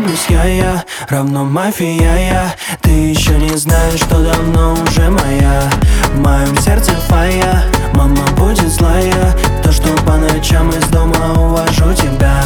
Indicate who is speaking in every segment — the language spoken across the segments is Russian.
Speaker 1: плюс я равно мафия я. Ты еще не знаешь, что давно уже моя. В моем сердце фая, мама будет злая. То, что по ночам из дома увожу тебя.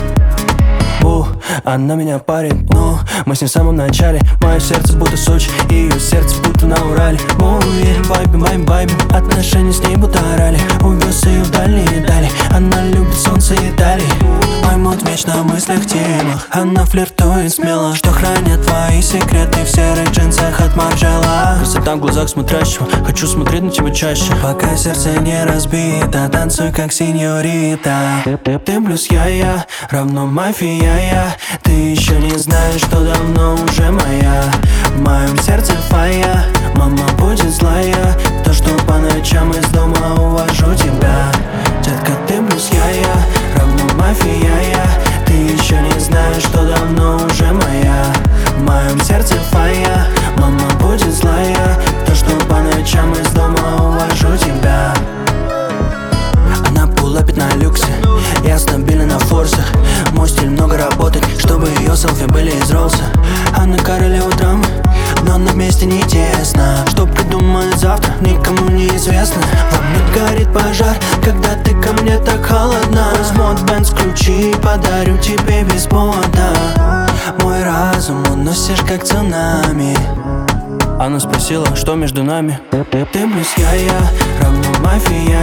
Speaker 1: Она меня парит, ну, мы с ней в самом начале. Мое сердце будто Сочи, ее сердце будто на Урале. Вайбим, отношения с ней будто орали. Увез ее в дальние дали, она любит солнце и дали. Мой мод вечно в мыслях темах. Она флиртует смело, что хранят твои секреты в серых джинсах от Марджела. Красота в глазах смотрящего, хочу смотреть на тебя чаще. Пока сердце не разбито, танцуй как сеньорита. Ты плюс я равно мафия я. Ты еще не знаешь, что давно уже моя. В моем сердце фая, мама будет злая. То, что по ночам из дома увожу тебя. Детка, ты плюс я равно мафия я. Ты еще не знаешь, что давно уже моя. В моем сердце фая, мама будет злая. То, что по ночам из дома увожу тебя. Она пулапит на люксе, я стабильно на форсах. Мой стиль много работает, чтобы ее селфи были из роллса. Она королева драмы, но на месте не тесно. Что придумает завтра, никому не известно. Во мне горит пожар, когда ты ко мне так холодна. Возьму от Бенц ключи, подарю тебе без повода. Мой разум уносишь как цунами. Она спросила, что между нами. Ты плюс я равно мафия